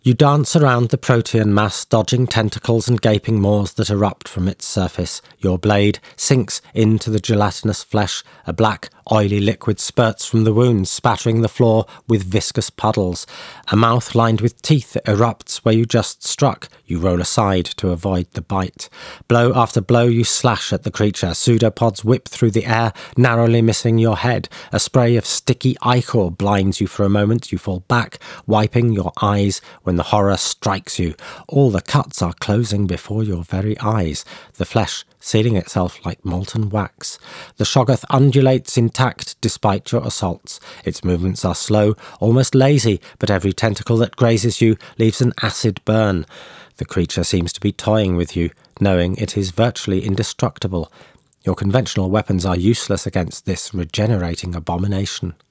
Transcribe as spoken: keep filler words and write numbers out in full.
You dance around the protean mass, dodging tentacles and gaping maws that erupt from its surface. Your blade sinks into the gelatinous flesh. A black, oily liquid spurts from the wounds, spattering the floor with viscous puddles. A mouth lined with teeth erupts where you just struck. You roll aside to avoid the bite. Blow after blow you slash at the creature. Pseudopods whip through the air, narrowly missing your head. A spray of sticky ichor blinds you for a moment. You fall back, wiping your eyes when the horror strikes you. All the cuts are closing before your very eyes, the flesh sealing itself like molten wax. The Shoggoth undulates intact despite your assaults. Its movements are slow, almost lazy, but every tentacle that grazes you leaves an acid burn. The creature seems to be toying with you, knowing it is virtually indestructible. Your conventional weapons are useless against this regenerating abomination.